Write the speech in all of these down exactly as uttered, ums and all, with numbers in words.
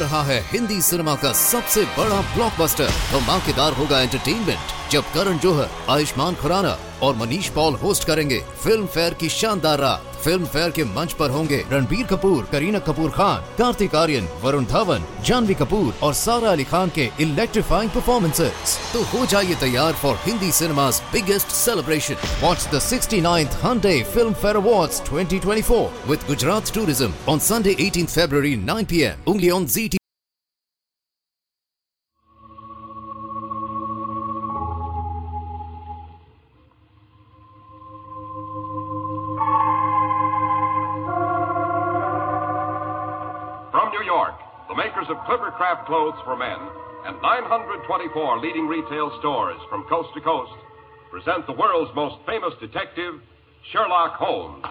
रहा है हिंदी सिनेमा का सबसे बड़ा ब्लॉकबस्टर। धमाकेदार होगा एंटरटेनमेंट जब करण जौहर, आयुष्मान खुराना और मनीष पॉल होस्ट करेंगे फिल्म फेयर की शानदार रात। फिल्म फेयर के मंच पर होंगे रणबीर कपूर, करीना कपूर खान, कार्तिक आर्यन, वरुण धवन, जानवी कपूर और सारा अली खान के इलेक्ट्रीफाइंग परफॉर्मेंसेस। तो हो जाइए तैयार for Hindi cinema's biggest celebration. Watch the sixty-ninth Hyundai Film Fair Awards twenty twenty-four with Gujarat Tourism on Sunday eighteenth February nine p m only on Z T V. From New York, the makers of Clippercraft clothes for men and nine hundred twenty-four leading retail stores from coast to coast present the world's most famous detective, Sherlock Holmes.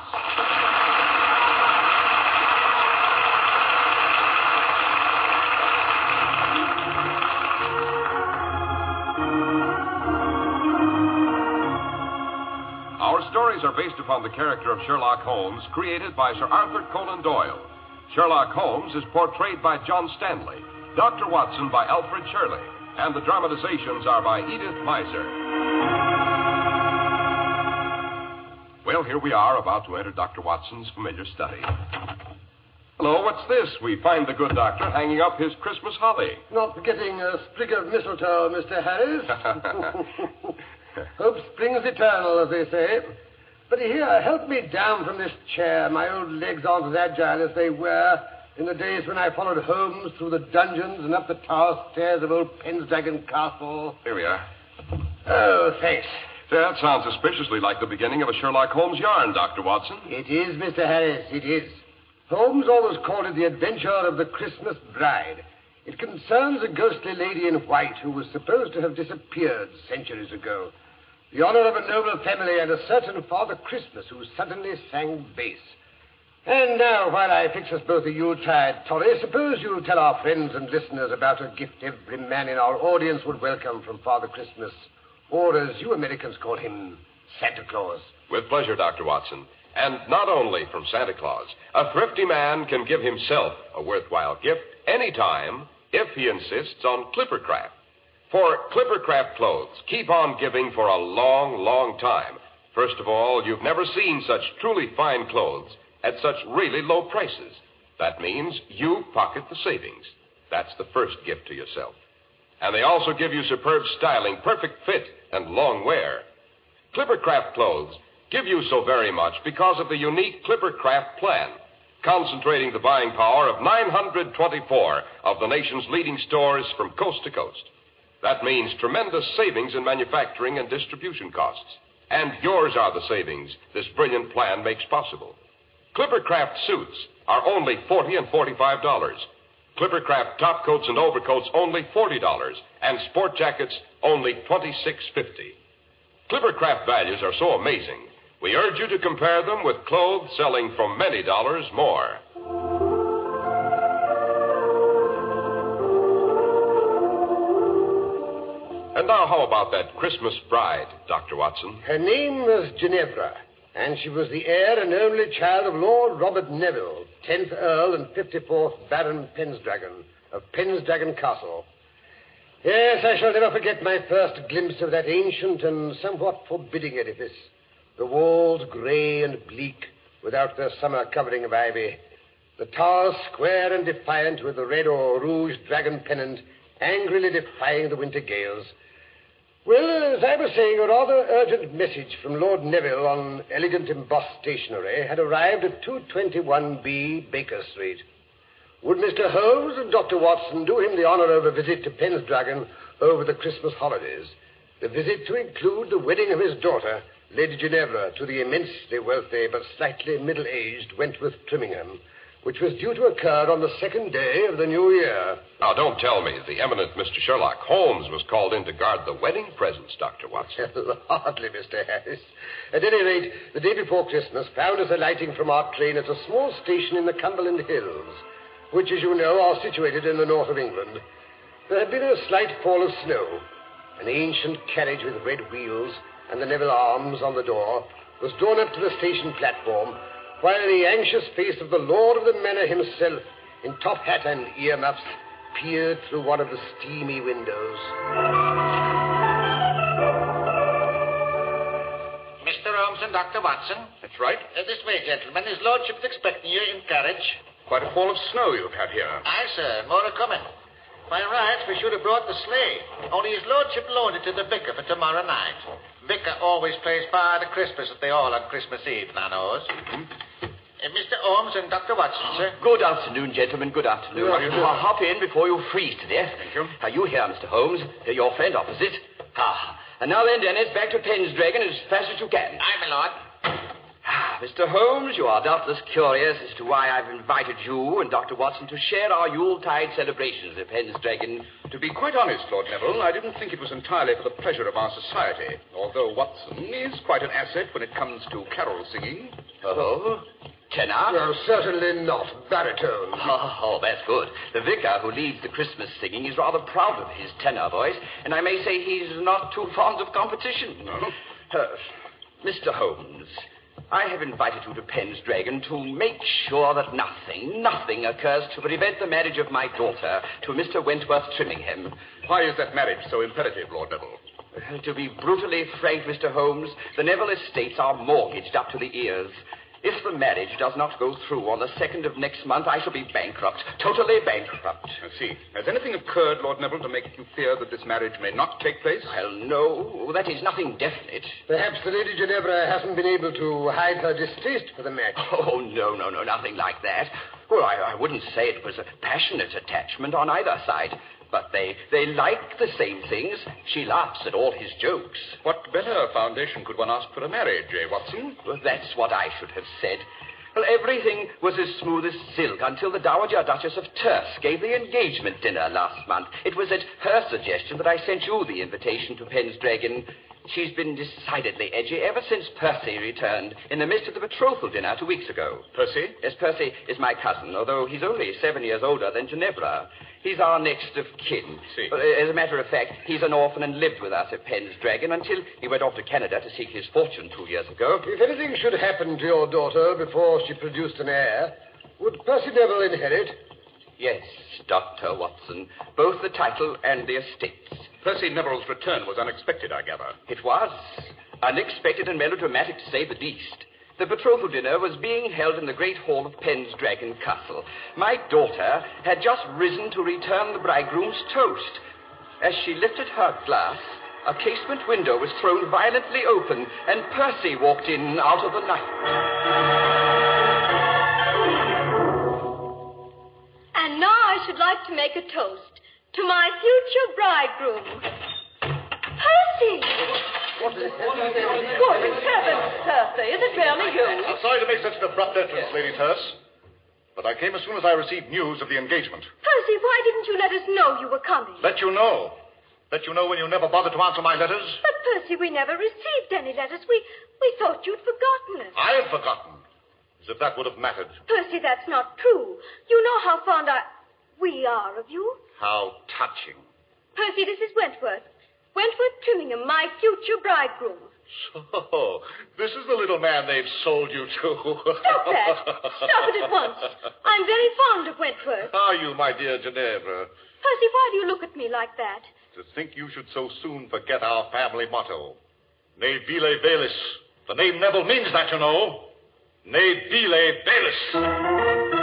Our stories are based upon the character of Sherlock Holmes, created by Sir Arthur Conan Doyle. Sherlock Holmes is portrayed by John Stanley, Doctor Watson by Alfred Shirley, and the dramatizations are by Edith Meiser. Well, here we are, about to enter Doctor Watson's familiar study. Hello, what's this? We find the good doctor hanging up his Christmas holly. Not forgetting a sprig of mistletoe, Mister Harris. Hope springs eternal, as they say. But here, help me down from this chair. My old legs aren't as agile as they were in the days when I followed Holmes through the dungeons and up the tower stairs of old Pendragon Castle. Here we are. Oh, thanks. That sounds suspiciously like the beginning of a Sherlock Holmes yarn, Doctor Watson. It is, Mister Harris, it is. Holmes always called it the adventure of the Christmas bride. It concerns a ghostly lady in white who was supposed to have disappeared centuries ago. The honor of a noble family and a certain Father Christmas who suddenly sang bass. And now, while I fix us both a Yuletide toddy, suppose you tell our friends and listeners about a gift every man in our audience would welcome from Father Christmas, or as you Americans call him, Santa Claus. With pleasure, Doctor Watson. And not only from Santa Claus. A thrifty man can give himself a worthwhile gift anytime if he insists on Clippercraft. For Clippercraft clothes keep on giving for a long, long time. First of all, you've never seen such truly fine clothes at such really low prices. That means you pocket the savings. That's the first gift to yourself. And they also give you superb styling, perfect fit, and long wear. Clippercraft clothes give you so very much because of the unique Clippercraft plan, concentrating the buying power of nine hundred twenty-four of the nation's leading stores from coast to coast. That means tremendous savings in manufacturing and distribution costs. And yours are the savings this brilliant plan makes possible. Clippercraft suits are only forty dollars and forty-five dollars. Clippercraft top coats and overcoats only forty dollars. And sport jackets only twenty-six fifty. Clippercraft values are so amazing, we urge you to compare them with clothes selling for many dollars more. And now, how about that Christmas bride, Doctor Watson? Her name was Ginevra, and she was the heir and only child of Lord Robert Neville, tenth Earl and fifty-fourth Baron Pendragon of Pendragon Castle. Yes, I shall never forget my first glimpse of that ancient and somewhat forbidding edifice. The walls grey and bleak, without their summer covering of ivy. The towers square and defiant, with the red or rouge dragon pennant angrily defying the winter gales. Well, as I was saying, a rather urgent message from Lord Neville on elegant embossed stationery had arrived at two twenty-one B Baker Street. Would Mister Holmes and Doctor Watson do him the honor of a visit to Pendragon over the Christmas holidays? The visit to include the wedding of his daughter, Lady Ginevra, to the immensely wealthy but slightly middle-aged Wentworth Trimmingham, which was due to occur on the second day of the new year. Now, don't tell me the eminent Mister Sherlock Holmes was called in to guard the wedding presents, Doctor Watson. Hardly, Mister Harris. At any rate, the day before Christmas found us alighting from our train at a small station in the Cumberland Hills, which, as you know, are situated in the north of England. There had been a slight fall of snow. An ancient carriage with red wheels and the Neville arms on the door was drawn up to the station platform, while the anxious face of the lord of the manor himself in top hat and earmuffs, peered through one of the steamy windows. Mister Holmes and Doctor Watson. That's right. Uh, this way, gentlemen. His lordship's expecting you in carriage. Quite a fall of snow you've had here. Aye, sir. More are coming. By rights, we should have brought the sleigh. Only his lordship loaned it to the vicar for tomorrow night. Vicar always plays Father Christmas at the Hall on Christmas Eve, now knows. Mm-hmm. Uh, Mister Holmes and Doctor Watson, sir. Good afternoon, gentlemen. Good afternoon. Good afternoon. I'll hop in before you freeze to death. Thank you. Are you here, Mister Holmes? Uh, Your friend opposite. Ah. And now then, Dennis, back to Pendragon as fast as you can. Aye, my lord. Ah, Mister Holmes, you are doubtless curious as to why I've invited you and Doctor Watson to share our Yuletide celebrations at Pendragon. To be quite honest, Lord Neville, I didn't think it was entirely for the pleasure of our society, although Watson is quite an asset when it comes to carol singing. Oh? Tenor? No, certainly not. Baritone. Oh, oh, that's good. The vicar who leads the Christmas singing is rather proud of his tenor voice, and I may say he's not too fond of competition. No? Uh, Mister Holmes, I have invited you to Pendragon to make sure that nothing, nothing occurs to prevent the marriage of my daughter to Mister Wentworth Trimmingham. Why is that marriage so imperative, Lord Neville? Uh, to be brutally frank, Mister Holmes, the Neville estates are mortgaged up to the ears. If the marriage does not go through on the second of next month, I shall be bankrupt, totally bankrupt. I see. Has anything occurred, Lord Neville, to make you fear that this marriage may not take place? Well, no, that is nothing definite. Perhaps the Lady Ginevra hasn't been able to hide her distaste for the match. Oh, no, no, no, nothing like that. Well, I, I wouldn't say it was a passionate attachment on either side. But they, they like the same things. She laughs at all his jokes. What better foundation could one ask for a marriage, eh, Watson? Well, that's what I should have said. Well, everything was as smooth as silk until the Dowager Duchess of Terce gave the engagement dinner last month. It was at her suggestion that I sent you the invitation to Pendragon. She's been decidedly edgy ever since Percy returned in the midst of the betrothal dinner two weeks ago. Percy? Yes, Percy is my cousin, although he's only seven years older than Ginevra. He's our next of kin. See. But, uh, as a matter of fact, he's an orphan and lived with us at Pendragon until he went off to Canada to seek his fortune two years ago. If anything should happen to your daughter before she produced an heir, would Percy Neville inherit? Yes, Doctor Watson. Both the title and the estates. Percy Neville's return was unexpected, I gather. It was. Unexpected and melodramatic, to say the least. The betrothal dinner was being held in the great hall of Pendragon Castle. My daughter had just risen to return the bridegroom's toast. As she lifted her glass, a casement window was thrown violently open, and Percy walked in out of the night. And now I should like to make a toast to my future bridegroom. Percy! What is Good heavens, Percy, is it really you? I'm sorry to make such an abrupt entrance, Lady Terce, but I came as soon as I received news of the engagement. Percy, why didn't you let us know you were coming? Let you know. Let you know when you never bothered to answer my letters. But, Percy, we never received any letters. We, we thought you'd forgotten us. I had forgotten. As if that would have mattered. Percy, that's not true. You know how fond I... we are of you. How touching. Percy, this is Wentworth. Wentworth Trimmingham, my future bridegroom. So, this is the little man they've sold you to. Stop that. Stop it at once. I'm very fond of Wentworth. Are you, my dear Ginevra? Percy, why do you look at me like that? To think you should so soon forget our family motto. Ne vile velis. The name Neville means that, you know. Ne vile velis.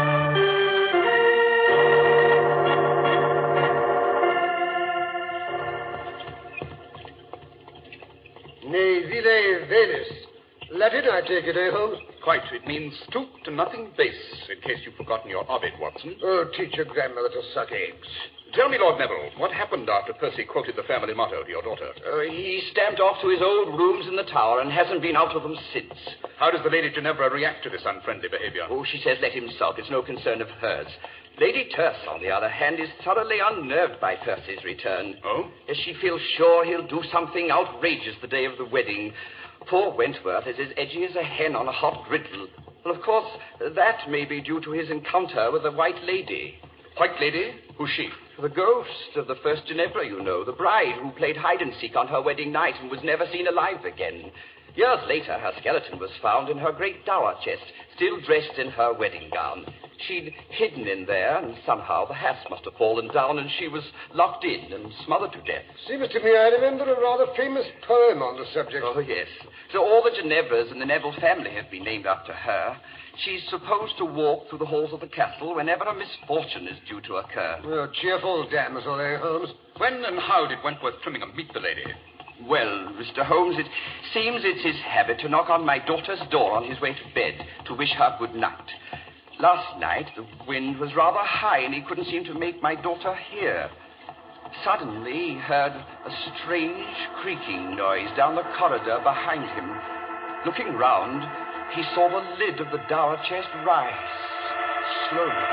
Ne vile velis. Latin, I take it, eh, Holmes? Quite. It means stoop to nothing base, in case you've forgotten your Ovid, Watson. Oh, teach your grandmother to suck eggs. Tell me, Lord Neville, what happened after Percy quoted the family motto to your daughter? Uh, he stamped off to his old rooms in the tower and hasn't been out of them since. How does the Lady Ginevra react to this unfriendly behavior? Oh, she says let him sulk. It's no concern of hers. Lady Terce, on the other hand, is thoroughly unnerved by Percy's return. Oh? As she feels sure he'll do something outrageous the day of the wedding. Poor Wentworth is as edgy as a hen on a hot griddle. Well, of course, that may be due to his encounter with the White Lady. White Lady? Who's she? The ghost of the first Ginevra, you know, the bride who played hide-and-seek on her wedding night and was never seen alive again. Years later, her skeleton was found in her great dower chest, still dressed in her wedding gown. She'd hidden in there, and somehow the hasp must have fallen down, and she was locked in and smothered to death. Seems to me I remember a rather famous poem on the subject. Oh, yes. So all the Ginevras in the Neville family have been named after her. She's supposed to walk through the halls of the castle whenever a misfortune is due to occur. Oh, cheerful damsel, eh, Holmes? When and how did Wentworth Trimmingham meet the lady? Well, Mister Holmes, it seems it's his habit to knock on my daughter's door on his way to bed to wish her good night. Last night, the wind was rather high, and he couldn't seem to make my daughter hear. Suddenly, he heard a strange creaking noise down the corridor behind him. Looking round, he saw the lid of the dower chest rise slowly.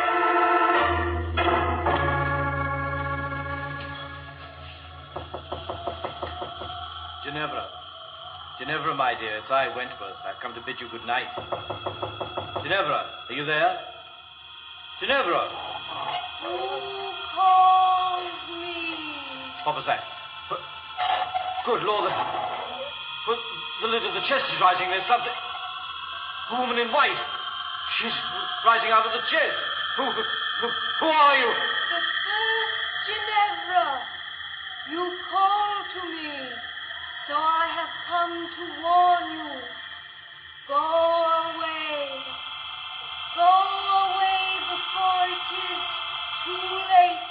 Ginevra. Ginevra, my dear, it's I, Wentworth. I've come to bid you good night. Ginevra, are you there? Ginevra! Who calls me? What was that? But, good Lord, the, but the lid of the chest is rising. There's something... A woman in white. She's rising out of the chest. Who, who, who are you? The first Ginevra. You called to me, so I have come to warn you. Go away. Go away before it is too late.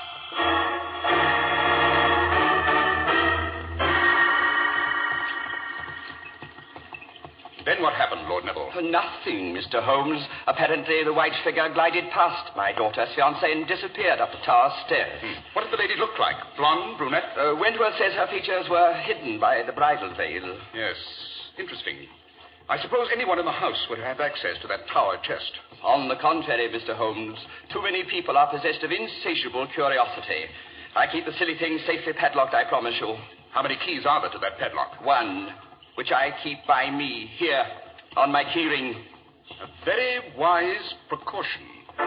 Then what happened, Lord Neville? Nothing, Mister Holmes. Apparently, the white figure glided past my daughter's fiancé and disappeared up the tower stairs. Hmm. What did the lady look like? Blonde, brunette? Uh, Wentworth says her features were hidden by the bridal veil. Yes, interesting. I suppose anyone in the house would have access to that tower chest. On the contrary, Mister Holmes, too many people are possessed of insatiable curiosity. I keep the silly thing safely padlocked, I promise you. How many keys are there to that padlock? One, which I keep by me, here, on my keyring. A very wise precaution.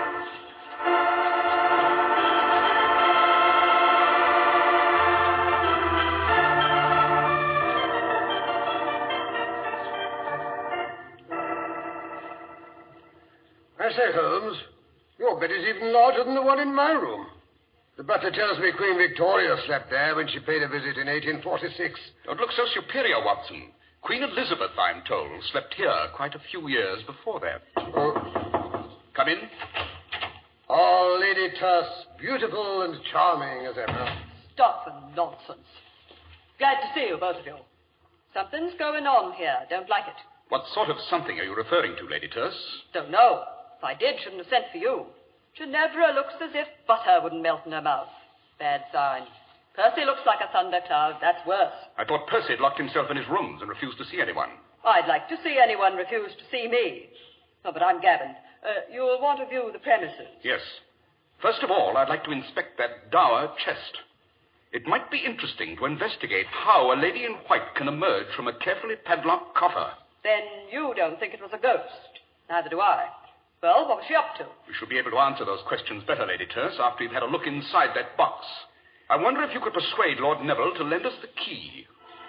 I say, Holmes, your bed is even larger than the one in my room. The butler tells me Queen Victoria slept there when she paid a visit in eighteen forty-six. Don't look so superior, Watson. Queen Elizabeth, I'm told, slept here quite a few years before that. Oh. Come in. Oh, Lady Tuss, beautiful and charming as ever. Stuff and nonsense. Glad to see you, both of you. Something's going on here. Don't like it. What sort of something are you referring to, Lady Tuss? Don't know. If I did, shouldn't have sent for you. Ginevra looks as if butter wouldn't melt in her mouth. Bad sign. Percy looks like a thundercloud. That's worse. I thought Percy had locked himself in his rooms and refused to see anyone. I'd like to see anyone refuse to see me. Oh, but I'm Gavin. Uh, you'll want to view the premises. Yes. First of all, I'd like to inspect that dower chest. It might be interesting to investigate how a lady in white can emerge from a carefully padlocked coffer. Then you don't think it was a ghost. Neither do I. Well, what was she up to? We shall be able to answer those questions better, Lady Terce, after you've had a look inside that box. I wonder if you could persuade Lord Neville to lend us the key.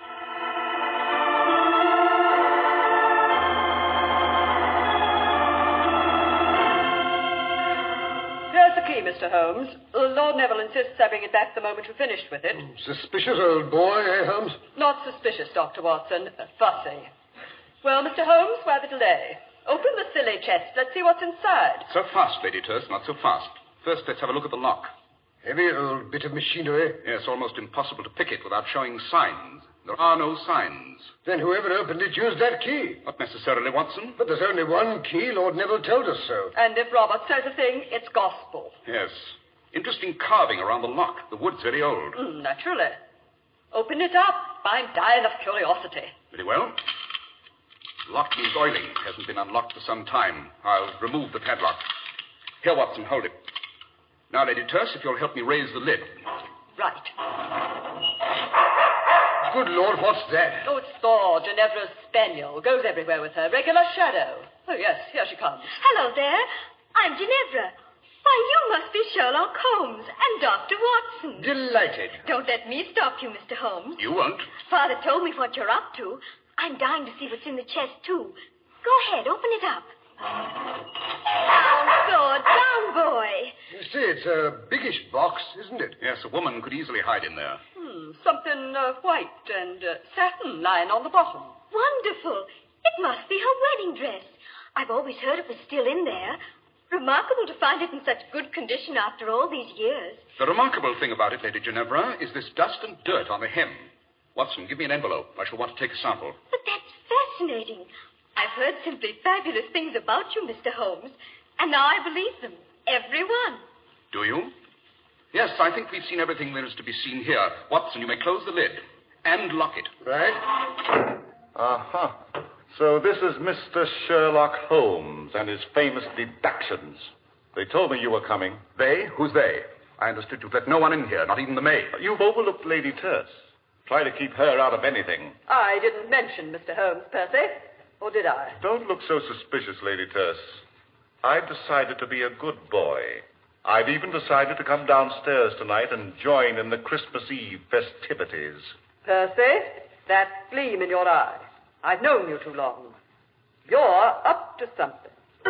Here's the key, Mister Holmes. Lord Neville insists I bring it back the moment you're finished with it. Suspicious old boy, eh, Holmes? Not suspicious, Doctor Watson. Uh, fussy. Well, Mister Holmes, why the delay? Open the silly chest. Let's see what's inside. So fast, Lady Terce, not so fast. First, let's have a look at the lock. Heavy old bit of machinery. Yes, almost impossible to pick it without showing signs. There are no signs. Then whoever opened it used that key. Not necessarily, Watson. But there's only one key. Lord Neville told us so. And if Robert says a thing, it's gospel. Yes. Interesting carving around the lock. The wood's very old. Mm, naturally. Open it up. I'm dying of curiosity. Very well. Lock needs oiling. It hasn't been unlocked for some time. I'll remove the padlock. Here, Watson, hold it. Now, Lady Terce, if you'll help me raise the lid. Right. Good Lord, what's that? Oh, it's Thor, Ginevra's spaniel. Goes everywhere with her. Regular shadow. Oh, yes, here she comes. Hello there. I'm Ginevra. Why, you must be Sherlock Holmes and Doctor Watson. Delighted. Don't let me stop you, Mister Holmes. You won't. Father told me what you're up to. I'm dying to see what's in the chest, too. Go ahead, open it up. Down, sword, down, boy. You see, it's a biggish box, isn't it? Yes, a woman could easily hide in there. Hmm, something uh, white and uh, satin lying on the bottom. Wonderful. It must be her wedding dress. I've always heard it was still in there. Remarkable to find it in such good condition after all these years. The remarkable thing about it, Lady Ginevra, is this dust and dirt on the hem. Watson, give me an envelope. I shall want to take a sample. But that's fascinating. I've heard simply fabulous things about you, Mister Holmes, and now I believe them. Every one. Do you? Yes, I think we've seen everything there is to be seen here. Watson, you may close the lid and lock it. Right. Uh-huh. So this is Mister Sherlock Holmes and his famous deductions. They told me you were coming. They? Who's they? I understood you'd let no one in here, not even the maid. You've overlooked Lady Terce. Try to keep her out of anything. I didn't mention Mister Holmes, Percy. Or did I? Don't look so suspicious, Lady Terce. I've decided to be a good boy. I've even decided to come downstairs tonight and join in the Christmas Eve festivities. Percy, that gleam in your eye. I've known you too long. You're up to something.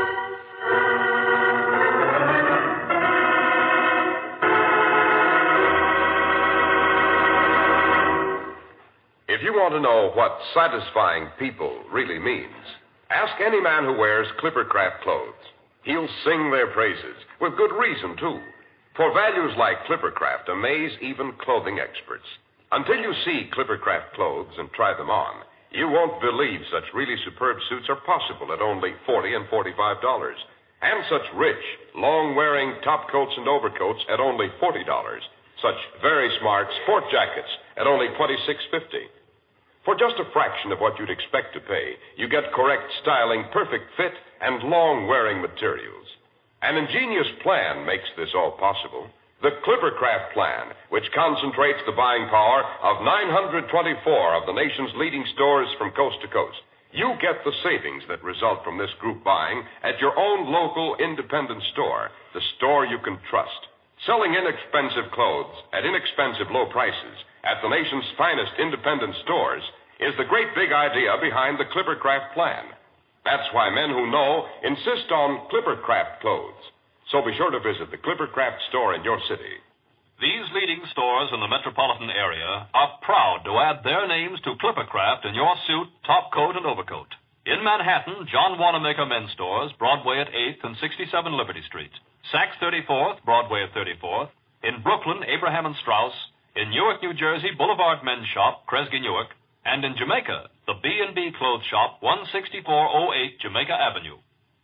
If you want to know what satisfying people really means, ask any man who wears Clippercraft clothes. He'll sing their praises, with good reason, too. For values like Clippercraft amaze even clothing experts. Until you see Clippercraft clothes and try them on, you won't believe such really superb suits are possible at only forty dollars and forty-five dollars. And such rich, long-wearing top coats and overcoats at only forty dollars. Such very smart sport jackets at only twenty-six fifty. For just a fraction of what you'd expect to pay, you get correct styling, perfect fit, and long-wearing materials. An ingenious plan makes this all possible. The Clippercraft plan, which concentrates the buying power of nine hundred twenty-four of the nation's leading stores from coast to coast. You get the savings that result from this group buying at your own local independent store, the store you can trust. Selling inexpensive clothes at inexpensive low prices at the nation's finest independent stores is the great big idea behind the Clippercraft plan. That's why men who know insist on Clippercraft clothes. So be sure to visit the Clippercraft store in your city. These leading stores in the metropolitan area are proud to add their names to Clippercraft in your suit, top coat, and overcoat. In Manhattan, John Wanamaker Men's Stores, Broadway at eighth and sixty-seven Liberty Street. Saks thirty-fourth, Broadway at thirty-fourth. In Brooklyn, Abraham and Strauss. In Newark, New Jersey, Boulevard Men's Shop, Kresge Newark. And in Jamaica, the B and B Clothes Shop, one sixty-four oh eight Jamaica Avenue.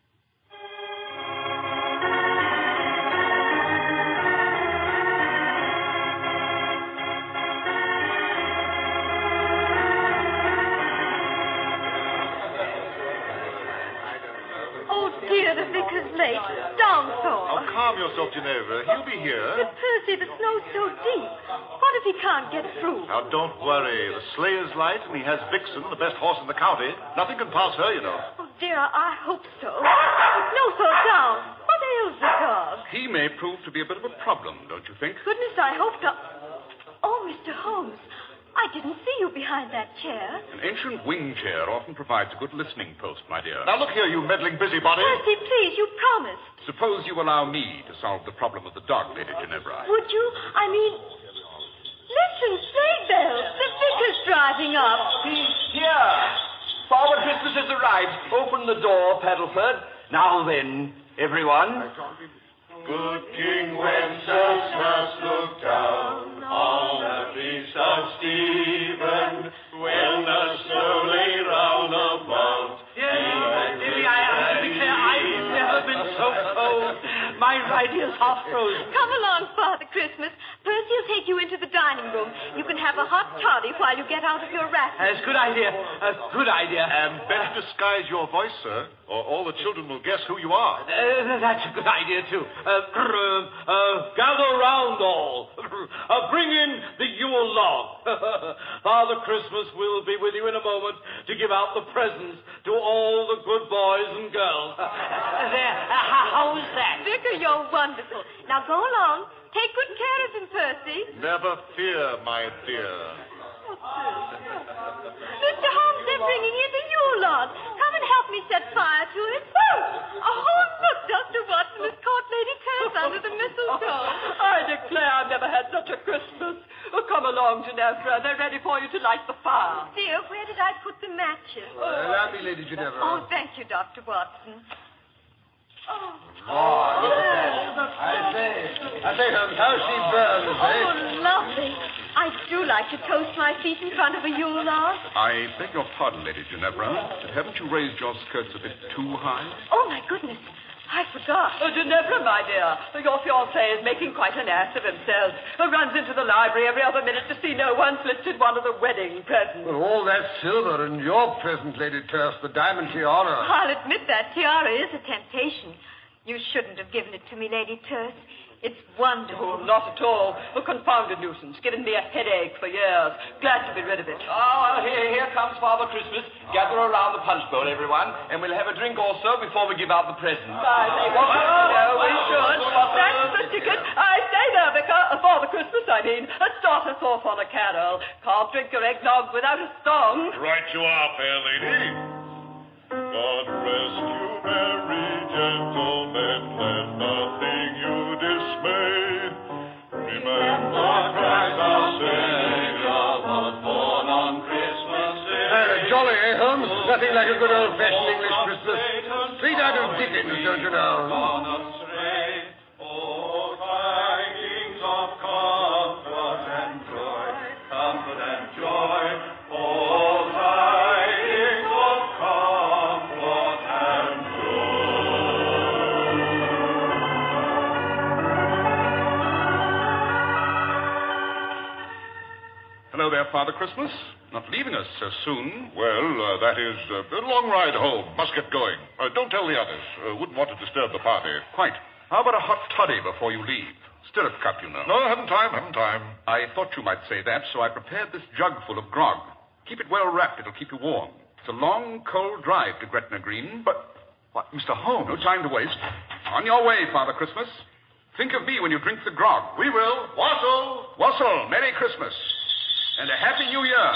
The vicar's late. Down, Thor. Oh, calm yourself, Ginevra. He'll be here. But, Percy, the snow's so deep. What if he can't get through? Now, don't worry. The sleigh is light, and he has Vixen, the best horse in the county. Nothing can pass her, you know. Oh, dear, I hope so. No, Thor, down. What ails the dog? He may prove to be a bit of a problem, don't you think? Goodness, I hope not. Oh, Mister Holmes, I didn't see you behind that chair. An ancient wing chair often provides a good listening post, my dear. Now, look here, you meddling busybody. Percy, please, you promised. Suppose you allow me to solve the problem of the dog, Lady Ginevra. Would you? I mean... Listen, sleigh bells. The vicar's driving up. He's here. Father Christmas has arrived. Open the door, Paddleford. Now then, everyone. Good King Wenceslas looked down on the feast of Stephen, when the snow lay round about. Yes, Davy, I, I declare I've never been so cold. My right ear's half frozen. Come along, Father Christmas. Percy will take you into the dining room. You can have a hot toddy while you get out of your wrap. That's a good idea. A good idea. And best disguise your voice, sir, or all the children will guess who you are. Uh, that's a good idea, too. Uh, uh, gather round all. Uh, bring in the Yule log. Father Christmas will be with you in a moment to give out the presents to all the good boys and girls. Uh, there. Uh, how's that? Vicar, you're wonderful. Now go along. Take good care of him, Percy. Never fear, my dear. Mister Holmes, they're bringing in the Yule log. Come and help me set fire to it. Oh, look, Doctor Watson has caught Lady Turf under the mistletoe. I declare I've never had such a Christmas. Oh, come along, Ginevra. They're ready for you to light the fire. Dear, where did I put the matches? Uh, allow me, Lady Ginevra. Oh, thank you, Doctor Watson. Oh, oh look at that. I say, I say, Holmes, how she burns, eh? Oh, lovely. I do like to toast my feet in front of a Yule log. I beg your pardon, Lady Ginevra. Haven't you raised your skirts a bit too high? Oh, my goodness. I forgot. Oh, Ginevra, my dear, your fiancé is making quite an ass of himself. He runs into the library every other minute to see no one's lifted one of the wedding presents. Well, all that silver and your present, Lady Turf, the diamond tiara. I'll admit that tiara is a temptation. You shouldn't have given it to me, Lady Turf. It's wonderful. Oh, not at all. A confounded nuisance. Given me a headache for years. Glad to be rid of it. Oh, here, here comes Father Christmas. Gather around the punch bowl, everyone, and we'll have a drink or so before we give out the presents. I think we should. No, we should. That's the ticket. I say there, Vicar. Father Christmas, I mean. Start us off on a carol. Can't drink your eggnog without a song. Right you are, fair lady. God rest you, merry gentlemen, let nothing you dismay. Remember Christ our Savior was born on Christmas Day. Uh, jolly, eh, Holmes? Nothing like a good old-fashioned English Christmas. Straight out of Dickens, don't you know? Oh, tidings of comfort and joy, comfort and joy. Oh, tidings of comfort and Hello there, Father Christmas. Not leaving us so soon. Well, uh, that is uh, a long ride home. Must get going. Uh, don't tell the others. Uh, wouldn't want to disturb the party. Quite. How about a hot toddy before you leave? Stirrup cup, you know. No, haven't time, haven't time. I thought you might say that, so I prepared this jug full of grog. Keep it well wrapped. It'll keep you warm. It's a long, cold drive to Gretna Green, but... What, Mister Holmes? No time to waste. On your way, Father Christmas. Think of me when you drink the grog. We will. Wassel! Wassel, Merry Christmas. And a Happy New Year.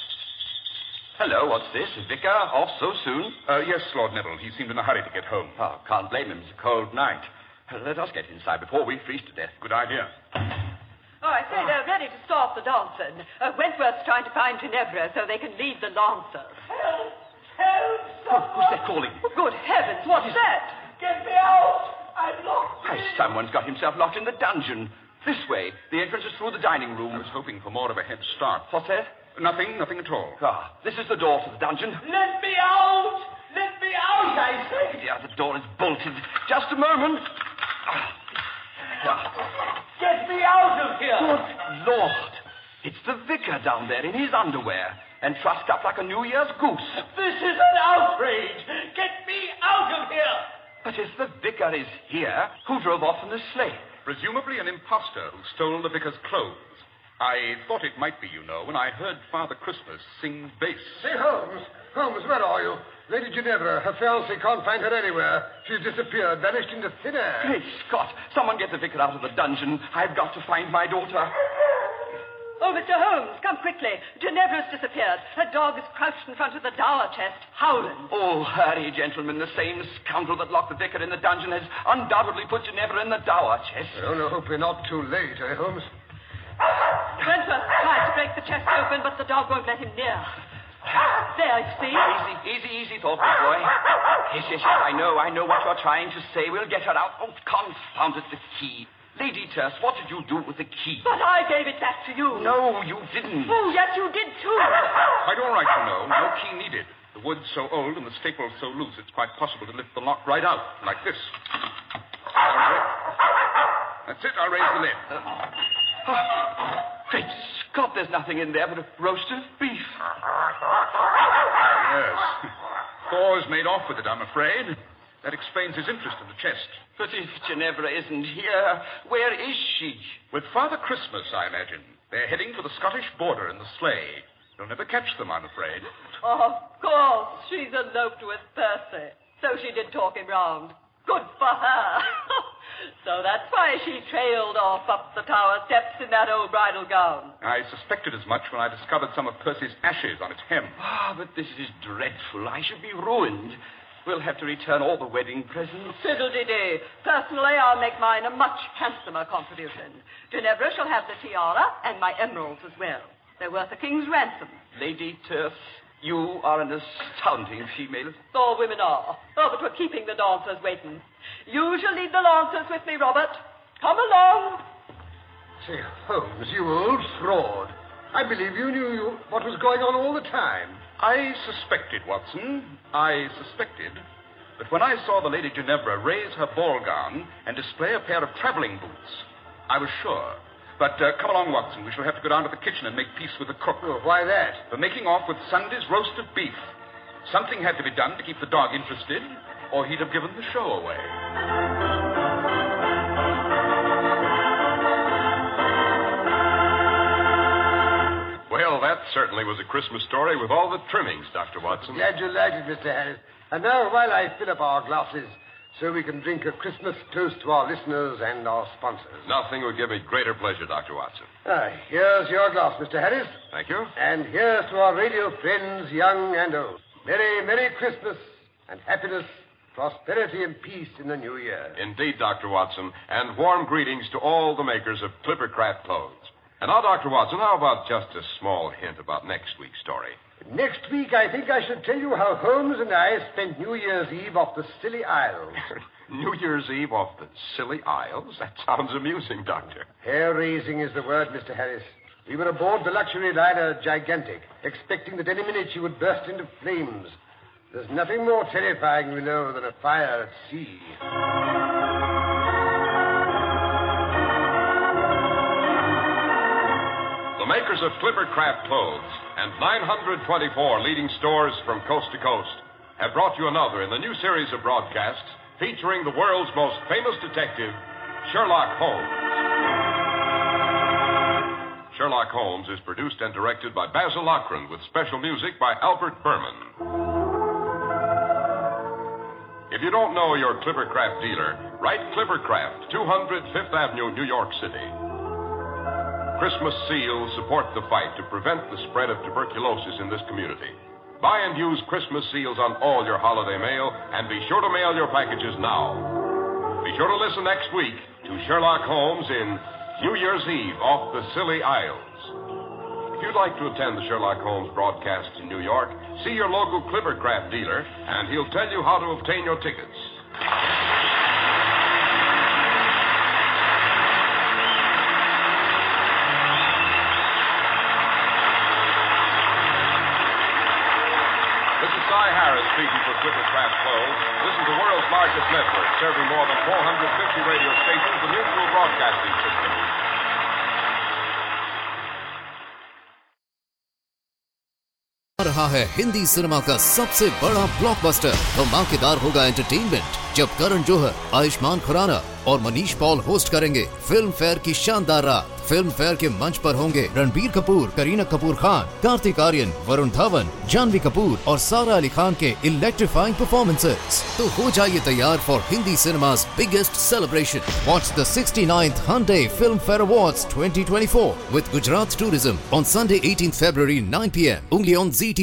Hello, what's this? Vicar off so soon? Uh, yes, Lord Neville. He seemed in a hurry to get home. Oh, can't blame him. It's a cold night. Uh, Let us get inside before we freeze to death. Good idea. Oh, I say they're ready to start the dancing. Uh, Wentworth's trying to find Ginevra so they can lead the lancers. Help! Help! Oh, who's that calling? Good heavens, what's that? Get me out! I'm locked. Why, someone's got himself locked in the dungeon. This way. The entrance is through the dining room. I was hoping for more of a head start. What's that? Nothing, nothing at all. Ah, this is the door to the dungeon. Let me out! Let me out, I say! Yeah, the door is bolted. Just a moment. Ah. Ah. Get me out of here! Good Lord. It's the vicar down there in his underwear and trussed up like a New Year's goose. This is an outrage! Get me out of here! But if the vicar is here, who drove off in the sleigh? Presumably an impostor who stole the vicar's clothes. I thought it might be, you know, when I heard Father Christmas sing bass. Say, Holmes. Holmes, where are you? Lady Ginevra, her fiancé can't find her anywhere. She's disappeared, vanished into thin air. Great Scott! Someone get the vicar out of the dungeon. I've got to find my daughter. Oh, Mister Holmes, come quickly. Ginevra's disappeared. Her dog is crouched in front of the dower chest, howling. Oh, hurry, gentlemen. The same scoundrel that locked the vicar in the dungeon has undoubtedly put Ginevra in the dower chest. I only hope we're not too late, eh, Holmes? Wentworth tried to break the chest open, but the dog won't let him near. There, you see? Easy, easy, easy, thoughtful boy. Yes, yes, yes, I know, I know what you're trying to say. We'll get her out. Oh, confound it, the key. Lady Turse, what did you do with the key? But I gave it back to you. No, you didn't. Oh, yes, you did, too. Quite all right, you know. No key needed. The wood's so old and the staple's so loose, it's quite possible to lift the lock right out, like this. All right. That's it. I'll raise the lid. Uh, oh, great Scott, there's nothing in there but a roast of beef. Yes. Thor's made off with it, I'm afraid. That explains his interest in the chest. But if Ginevra isn't here, where is she? With Father Christmas, I imagine. They're heading for the Scottish border in the sleigh. You'll never catch them, I'm afraid. Oh, of course. She's eloped with Percy. So she did talk him round. Good for her. So that's why she trailed off up the tower steps in that old bridal gown. I suspected as much when I discovered some of Percy's ashes on its hem. Ah, but this is dreadful. I should be ruined. we'll have to return all the wedding presents. Fiddle-de-dee. Personally, I'll make mine a much handsomer contribution. Ginevra shall have the tiara and my emeralds as well. They're worth a king's ransom. Lady Terse, you are an astounding female. All women are. Oh, but we're keeping the dancers waiting. You shall lead the lancers with me, Robert. Come along. Say, Holmes, you old fraud. I believe you knew you, what was going on all the time. I suspected, Watson. I suspected. But when I saw the Lady Ginevra raise her ball gown and display a pair of traveling boots, I was sure. But uh, come along, Watson. We shall have to go down to the kitchen and make peace with the cook. Oh, why that? For making off with Sunday's roasted beef. Something had to be done to keep the dog interested, or he'd have given the show away. Well, that certainly was a Christmas story with all the trimmings, Doctor Watson. Glad you liked it, Mister Harris. And now, while I fill up our glasses, so we can drink a Christmas toast to our listeners and our sponsors. Nothing would give me greater pleasure, Doctor Watson. Ah, here's your glass, Mister Harris. Thank you. And here's to our radio friends, young and old. Merry, Merry Christmas and happiness, prosperity and peace in the new year. Indeed, Doctor Watson, and warm greetings to all the makers of Clippercraft clothes. And now, Doctor Watson, how about just a small hint about next week's story? Next week, I think I should tell you how Holmes and I spent New Year's Eve off the Scilly Isles. New Year's Eve off the Scilly Isles? That sounds amusing, Doctor. Hair-raising is the word, Mister Harris. We were aboard the luxury liner Gigantic, expecting that any minute she would burst into flames. There's nothing more terrifying, we know, than a fire at sea. The makers of Clippercraft clothes and nine hundred twenty-four leading stores from coast to coast have brought you another in the new series of broadcasts featuring the world's most famous detective, Sherlock Holmes. Sherlock Holmes is produced and directed by Basil Lochran with special music by Albert Berman. If you don't know your Clippercraft dealer, write Clippercraft, two hundred Fifth Avenue, New York City. Christmas seals support the fight to prevent the spread of tuberculosis in this community. Buy and use Christmas seals on all your holiday mail, and be sure to mail your packages now. Be sure to listen next week to Sherlock Holmes in New Year's Eve off the Scilly Isles. If you'd like to attend the Sherlock Holmes broadcasts in New York, see your local Clippercraft dealer, and he'll tell you how to obtain your tickets. Cy Harris speaking for Clippercraft Clothes. This is the world's largest network, serving more than four hundred fifty radio stations and mutual broadcasting systems. आ रहा है Hindi cinema का सबसे बड़ा blockbuster. धमाकेदार होगा entertainment जब करण जौहर, आयुष्मान खुराना और मनीष पॉल होस्ट करेंगे फिल्म फेयर की शानदार रात। फिल्म फेयर के मंच पर होंगे रणबीर कपूर, करीना कपूर खान, कार्तिक आर्यन, वरुण धवन, जानवी कपूर और सारा अली खान के इलेक्ट्रीफाइंग परफॉर्मेंसेस। तो हो जाइए तैयार for Hindi cinema's biggest celebration. Watch the sixty-ninth Hyundai Film Fair Awards twenty twenty-four with Gujarat Tourism on Sunday eighteenth February nine p m only on Z T V.